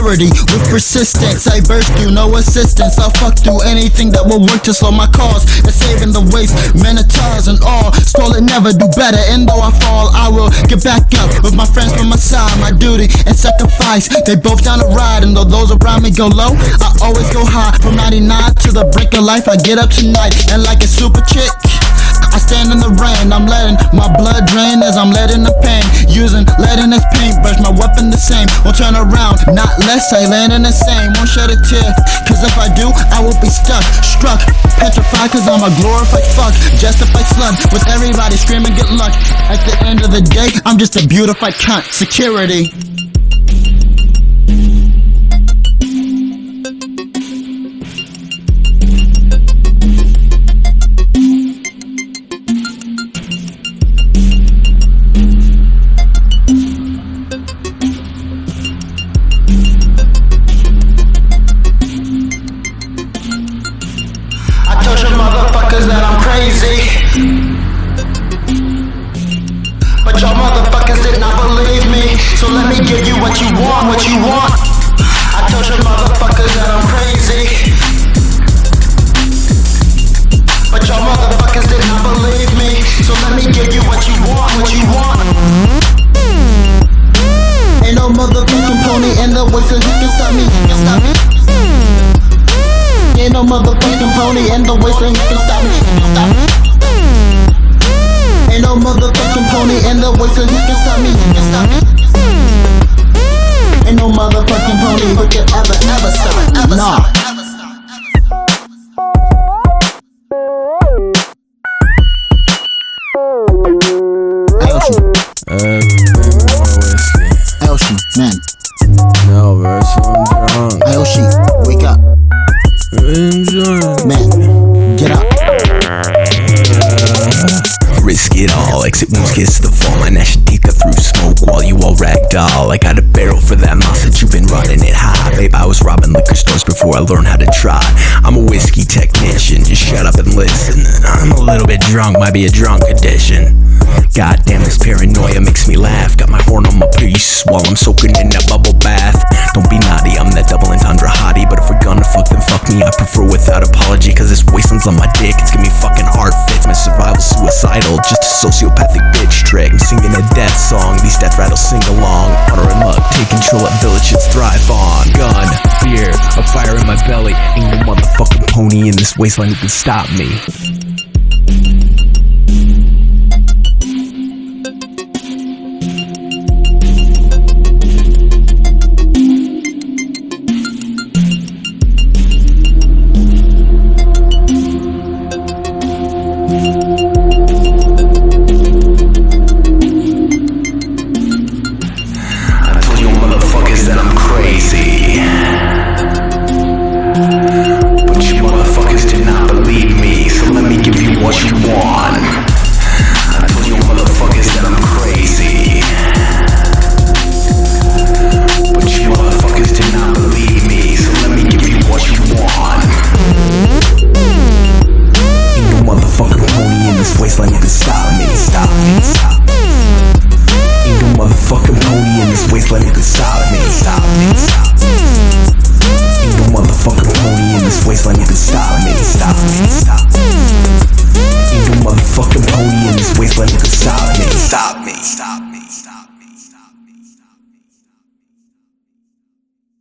security with persistence. I burst through, no assistance. I'll fuck through anything that will work to slow my cause. And saving the waste, minotaurs and all. Stall it, never do better. And though I fall, I will get back up with my friends by my side. My duty and sacrifice, they both down to ride. And though those around me go low, I always go high. From 99 to the brink of life, I get up tonight. And like a super chick, I stand in the rain. I'm letting my blood drain as I'm letting the pain. Using lead in this paintbrush, my weapon the same. Won't turn around, not less, I land in the same. Won't shed a tear, cause if I do, I will be stuck, struck, petrified, cause I'm a glorified fuck, justified slut, with everybody screaming good luck. At the end of the day, I'm just a beautified cunt. Security. I told you motherfuckers that I'm crazy, but y'all motherfuckers did not believe me. So let me give you what you want, what you want. I told you motherfuckers that I'm crazy, but y'all motherfuckers did not believe me. So let me give you what you want, what you want. Ain't no motherfucking pony in the way, so he can stop me, he can stop me. Ain't no motherfucking pony in the way, so he can stop me, he can stop me. Ain't no motherfucking pony in the way, so he can stop me, he can stop me. Ain't no motherfucking pony who can ever stop, ever stop. Elshi, man. No, bro, so I'm drunk. Elshi, wake up. Man, get up. Risk it all, exit wounds kiss the fall. My gnashing teeth cut through smoke while you all ragdoll. I got a barrel for that mouth that you've been running it high. Babe, I was robbing liquor stores before I learned how to try. I'm a whiskey technician, just shut up and listen. I'm a little bit drunk, might be a drunk addition. Goddamn, this paranoia makes me laugh. Got my horn on my piece while I'm soaking in that bubble bath. Don't be naughty, I'm that double entendre hottie. But if we're gonna fuck, then fuck me. I prefer without apology, cause this wasteland's on my dick. It's giving me fucking heart fits. My survival's suicidal, just a sociopathic bitch trick. I'm singing a death song, these death rattles sing along. Honor and mug, take control of villages, thrive on. Gun, beer, a fire in my belly. Ain't no motherfucking pony in this wasteland who can stop me. Wasteland who can stop me, stop me, stop me. Ain't no motherfucking pony in this wasteland who can stop me, stop me, stop me. Ain't no motherfucking pony in this wasteland who can stop me, stop me, stop me. Ain't no motherfucking pony in this wasteland who can stop me, stop me, stop me.